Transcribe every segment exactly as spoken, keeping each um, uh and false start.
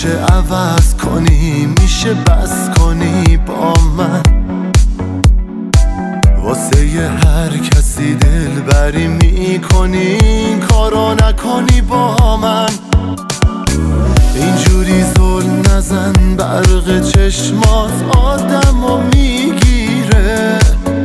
میشه عوض کنی، میشه بس کنی با من، واسه ی هر کسی دل بری میکنی، این کارو نکنی با من. اینجوری زل نزن، برق چشمات آدمو میگیره.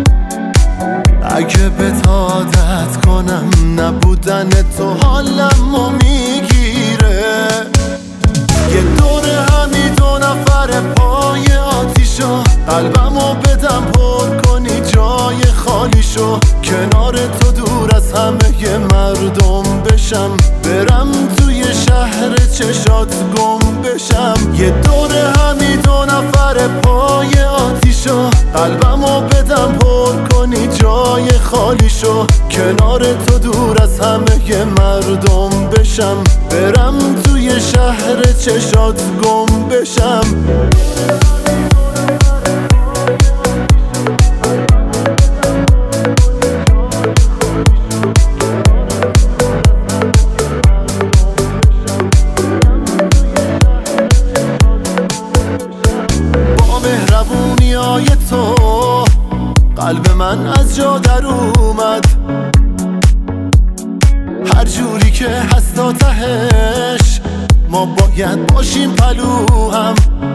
اگه بهت عادت کنم نبودن تو حالمو میگیره. یه دور همی دو نفر پای آتیشو، قلبمو بدم پر کنی جای خالیشو، کنار تو دور از همه ی مردم بشم، برم توی شهر چشات گم بشم. یه دور همی دو نفر پای آتیشو، قلبمو بدم پر کنی جای خالیشو، کنار تو دور از همه ی مردم بشم، برم توی شهر چشات گم بشم. با مهربونی های تو قلب من از جا در اومد، هر جوری که هست تهش ما باید باشیم پلو هم.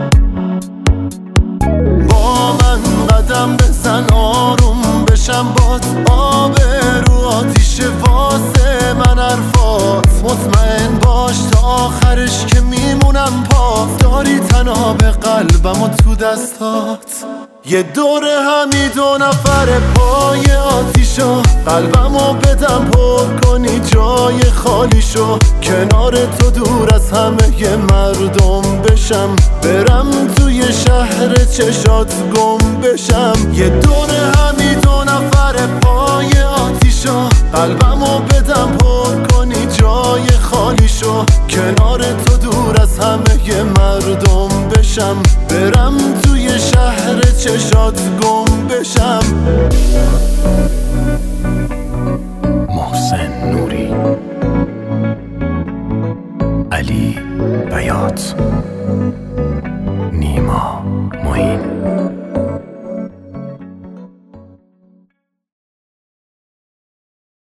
با من قدم بزن آروم بشم، باد آب رو آتیش واسه من حرفات. مطمئن باش تا آخرش که میمونم پاک، داری تنها به قلبم و تو دستات. یه دور همی دو نفر پای آتیشو، قلبمو بدم پر کنی جای خالیشو، کنار تو دور از همه ی مردم بشم، برم توی شهر چشات گم بشم. یه دور همی دو نفر پای آتیشو، قلبمو بدم پر کنی جای خالیشو، کنار تو دور از همه ی مردم بشم، برم توی شهر چشات گم بشم. محسن